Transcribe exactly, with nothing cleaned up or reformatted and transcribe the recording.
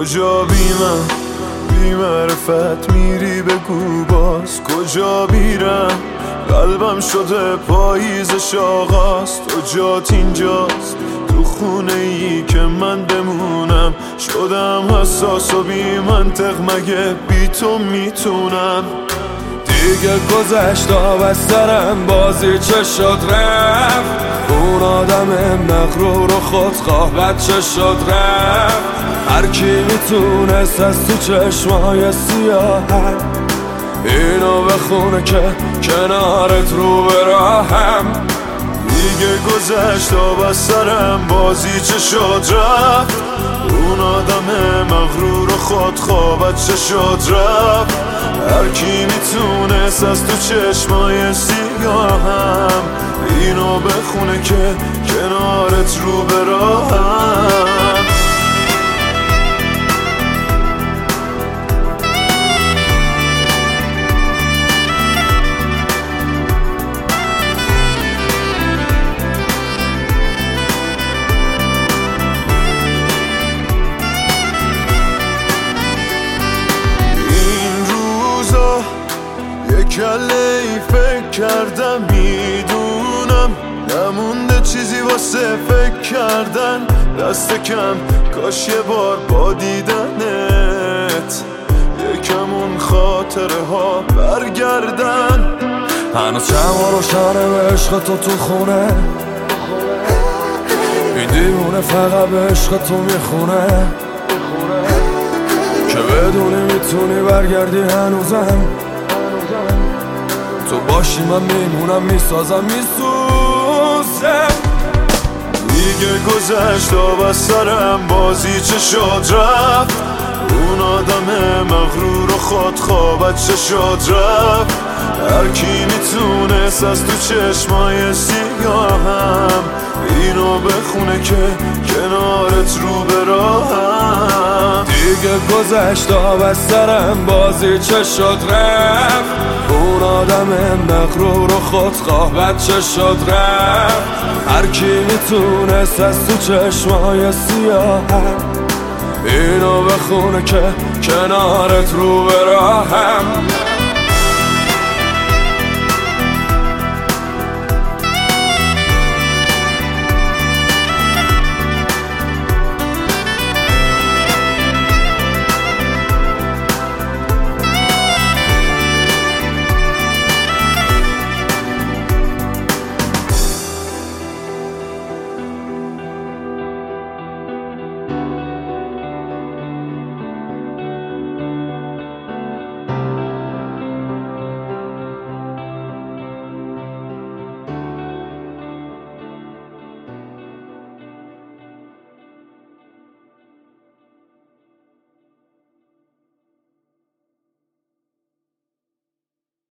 کجا بی من بی معرفت میری بگو باز کجا بیرم قلبم شده پاییزش آغاز تو جات اینجاست تو خونه ای که من بمونم شدم حساس و بی منطق مگه بی تو میتونم دیگه گذشت آب از سرم بازی چه شد رفت اون آدم مغرور و خودخواه بچه شد رفت هر کی میتونست از تو چشمای سیاهم اینو بخونه که کنارت رو به راهم دیگه گذشت آب از سرم بازی چه شد رفت اون آدم مغرور و خودخواه بچه شد رفت هر کی میتونست از تو چشمای سیاهم اینو بخونه که کنارت رو به راهم کله ای فکر کردم میدونم نمونده چیزی واسه فکر کردن دست کم کاش یه بار با دیدنت یکم اون خاطره ها برگردن هنوز شما روشنه به عشق تو تو خونه این دیونه فقط به عشق تو میخونه که بدونی میتونی برگردی هنوزم تو باشی من میمونم میسازم میسوزم دیگه گذشت آب از سرم بازی چه شد رفت اون آدم مغرور و خودخواه بچه شد رفت هر کی میتونست از تو چشمای سیاهم اینو بخونه که کنارت رو به راهم دیگه گذشت آب از سرم بازی چه شد رفت اون آدم مغرور و خودخواه بچه شد رفت هر کی میتونست از تو چشمای سیاهم اینو بخونه که کنارت رو به راهم